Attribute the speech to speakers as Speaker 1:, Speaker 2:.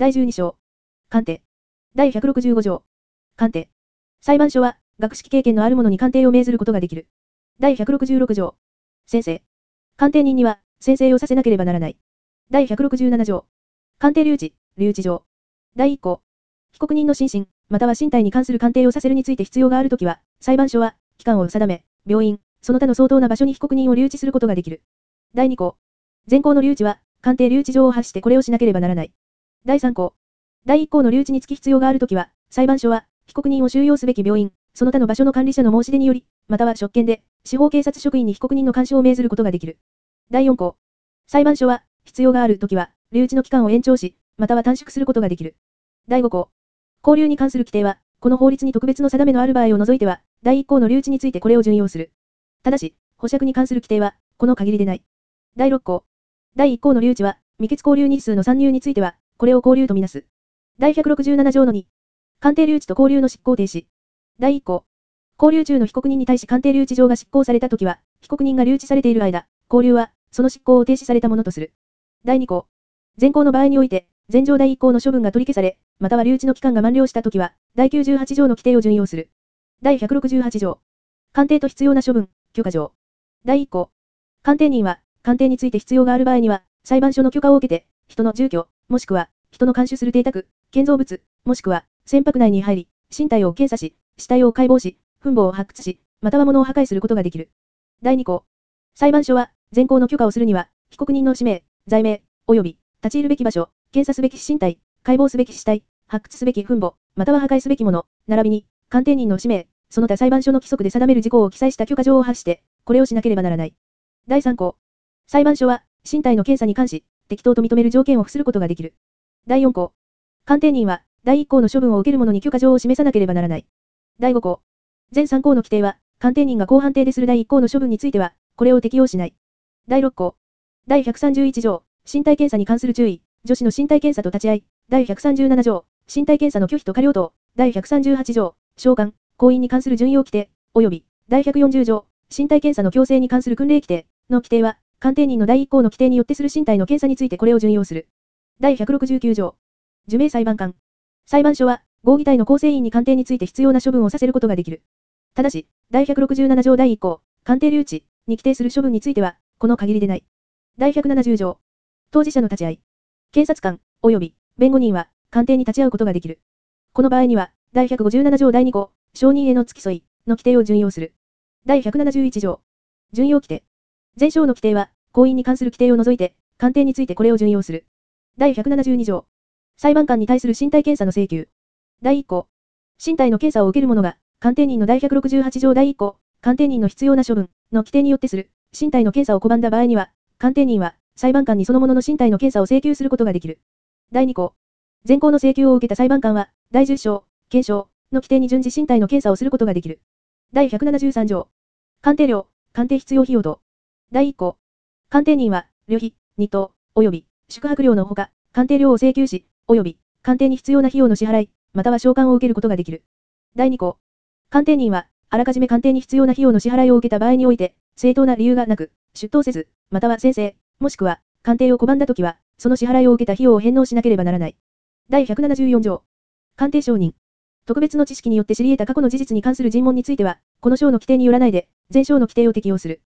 Speaker 1: 第12章。鑑定。第165条。鑑定。裁判所は、学識経験のある者に鑑定を命ずることができる。第166条。宣誓。鑑定人には、宣誓をさせなければならない。第167条。鑑定留置、留置状。第1項。被告人の心身、または身体に関する鑑定をさせるについて必要があるときは、裁判所は、期間を定め、病院、その他の相当な場所に被告人を留置することができる。第2項。前項の留置は、鑑定留置状を発してこれをしなければならない。第3項。第1項の留置につき必要があるときは、裁判所は、被告人を収容すべき病院、その他の場所の管理者の申し出により、または職権で、司法警察職員に被告人の監視を命ずることができる。第4項。裁判所は、必要があるときは、留置の期間を延長し、または短縮することができる。第5項。拘留に関する規定は、この法律に特別の定めのある場合を除いては、第1項の留置についてこれを準用する。ただし、保釈に関する規定は、この限りでない。第6項。第1項の留置は、未決拘留日数の参入については、これを拘留とみなす。第167条の2。鑑定留置と拘留の執行停止。第1項。拘留中の被告人に対し鑑定留置状が執行されたときは、被告人が留置されている間、拘留は、その執行を停止されたものとする。第2項。前項の場合において、前条第1項の処分が取り消され、または留置の期間が満了したときは、第98条の規定を準用する。第168条。鑑定と必要な処分、許可状。第1項。鑑定人は、鑑定について必要がある場合には、裁判所の許可を受けて、人の住居、もしくは、人の監守する邸宅、建造物、もしくは、船舶内に入り、身体を検査し、死体を解剖し、墳墓を発掘し、または物を破壊することができる。第2項。裁判所は、前項の許可をするには、被告人の氏名、罪名、及び、立ち入るべき場所、検査すべき身体、解剖すべき死体、発掘すべき墳墓、または破壊すべきもの、並びに、鑑定人の氏名、その他裁判所の規則で定める事項を記載した許可状を発して、これをしなければならない。第3項。裁判所は、身体の検査に関し、適当と認める条件を付することができる。第4項。鑑定人は、第1項の処分を受ける者に許可状を示さなければならない。第5項。前3項の規定は、鑑定人が公判定でする第1項の処分については、これを適用しない。第6項。第131条、身体検査に関する注意、女子の身体検査と立ち会い。第137条、身体検査の拒否と過料等。第138条、召喚、行員に関する準用規定、及び、第140条、身体検査の強制に関する訓令規定の規定は、鑑定人の第1項の規定によってする身体の検査についてこれを準用する。第169条。受命裁判官。裁判所は、合議体の構成員に鑑定について必要な処分をさせることができる。ただし、第167条第1項、鑑定留置に規定する処分については、この限りでない。第170条。当事者の立ち会い。検察官、及び、弁護人は、鑑定に立ち会うことができる。この場合には、第157条第2項、証人への付き添いの規定を準用する。第171条。準用規定。前章の規定は、行員に関する規定を除いて、鑑定についてこれを準用する。第172条。裁判官に対する身体検査の請求。第1項。身体の検査を受ける者が、鑑定人の第168条第1項、鑑定人の必要な処分の規定によってする、身体の検査を拒んだ場合には、鑑定人は、裁判官にその者の身体の検査を請求することができる。第2項。前項の請求を受けた裁判官は、第10章、検証の規定に準じ身体の検査をすることができる。第173条。鑑定料、鑑定必要費用等。第1項。鑑定人は、旅費、日当、及び、宿泊料のほか、鑑定料を請求し、及び、鑑定に必要な費用の支払い、または償還を受けることができる。第2項。鑑定人は、あらかじめ鑑定に必要な費用の支払いを受けた場合において、正当な理由がなく、出頭せず、または宣誓、もしくは、鑑定を拒んだときは、その支払いを受けた費用を返納しなければならない。第174条。鑑定承認。特別の知識によって知り得た過去の事実に関する尋問については、この章の規定によらないで、前章の規定を適用する。